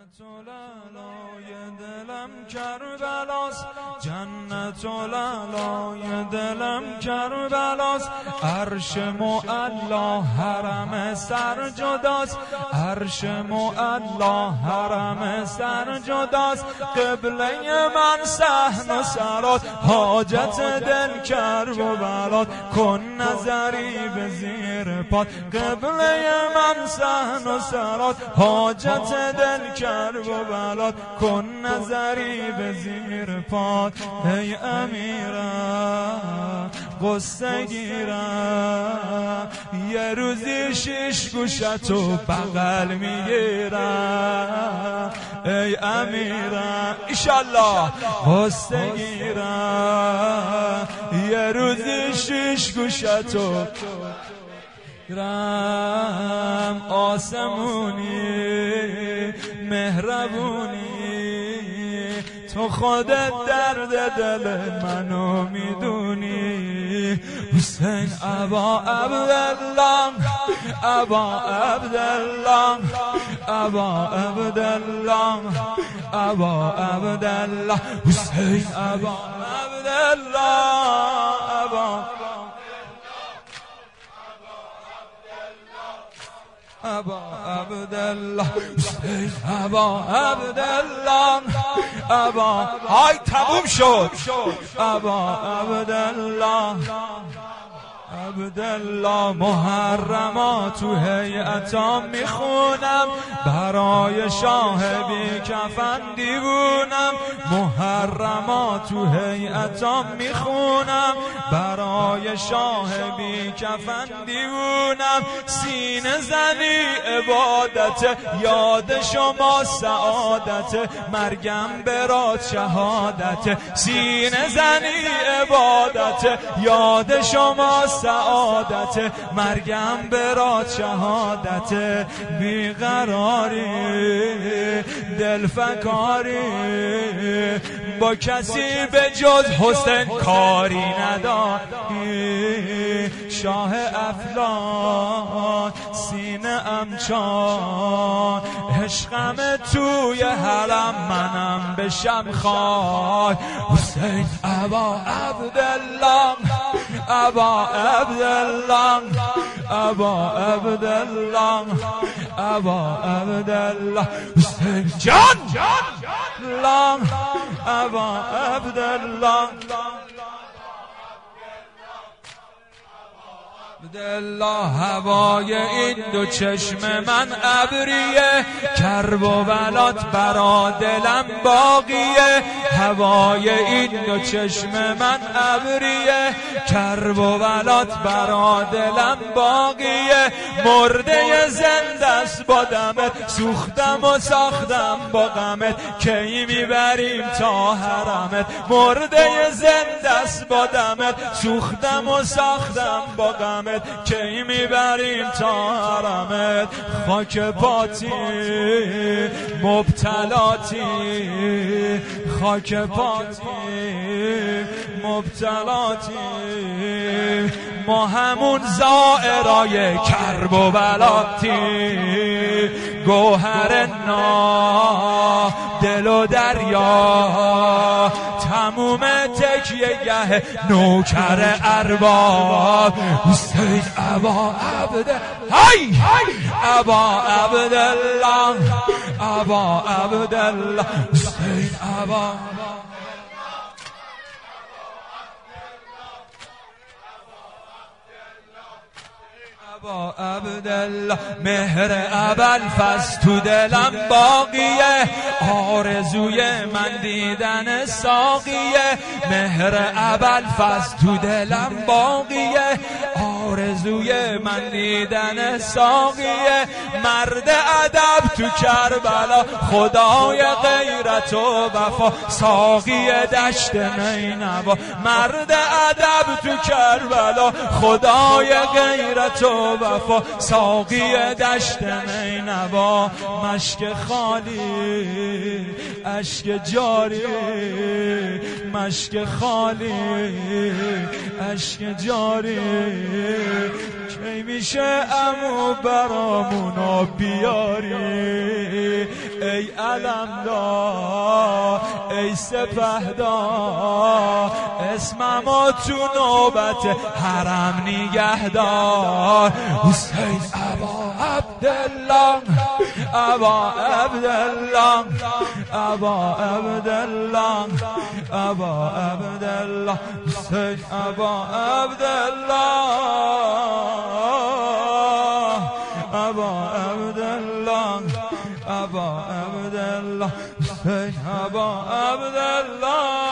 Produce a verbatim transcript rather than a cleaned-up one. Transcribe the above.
جنت العلای دلم کربلاست، جنت العلای دلم کربلاست. عرش معلا حرم سر جداست، عرش معلا حرم سر جداست. قبله من صحن و سرات، حاجت دل کرب و بلات. کن نظری به زیر پات، قبله من صحن و سرات، حاجت دل کرب و بلات. کن نظری به زیر پات. ای امیرم قصه گیرم، یه روزی شش گوشتو بغل میگیرم. ای امیرم ایشالله قصه گیرم، یه روزی شش گوشتو رم. آسمونی مهربونی، تو خودت درد دل منو میدونی. حسین ابا عبدالله، ابا عبدالله، ابا عبدالله، ابا عبدالله. حسین ابا عبدالله، ابا ابا عبدالله، حسین ابا عبدالله، ابا های تموم شد. ابا عبدالله، عبدالله. محرما تو هیئتام میخونم، برای شاه بی کفن دیوونم. محرما تو هیئتام میخونم، برای شاه بی کفن دیوونم. سینه زنی عبادت، یاد شما سعادت، مرگم برات شهادت. سینه زنی عبادت، یاد شما سعادت، مرگم برات شهادت. بیقراری دلفکاری، با کسی به جز حسین کاری نداری. شاه افلان سینه امچان، عشقم توی حرم منم بشم خاک. حسین ابا عبدالله، ابا عبدالله، ابا عبدالله، ابا عبدالله. حسین جان لام، ابا عبدالله، عبدالله. هوای این دو چشم من ابریه، کرب و بلات برا دلم باقیه. هوای این دو چشم من ابریه، کرب و بلات برا دلم باقیه. مرده زنده است با دمت، سوختم و ساختم با غمت. کی میبریم تا حرمت، مرده زنده است با دمت، سوختم و ساختم با غمت. کی میبریم تا حرمت. خاک پاتی مبتلاتی، خاک پاتی مبتلاتی. ما همون زائرای کرب و بلاتی. گوهر نا دل و دریا، تموم تکیه گه نوکر ارباب. حسین ابا عبدالله، های ابا عبدالله، ابا عبدالله. حسین ابا ابا عبدالله. مهر ابوالفضل تو دلم باقیه، آرزوی من دیدن ساقیه. مهر ابوالفضل تو دلم باقیه، آرزوی من دیدن ساقیه. مرد ادب تو کربلا، خدای غیرت و وفا، ساقی دشت نینوا. مرد ادب تو کربلا، خدای غیرت و وفا، ساقی دشت نینوا. مشک خالی اشک جاری، مشک خالی اشک جاری. کی میشه عمو برامونو بیاری؟ ای ای علمدار ای سپهدار اسممو تو نوبت حرم نگهدار حسین ابا عبدالله ابا عبدالله ابا عبدالله ابا عبدالله حسین ابا عبدالله ابا عبدالله ابا عبدالله حسین ابا عبدالله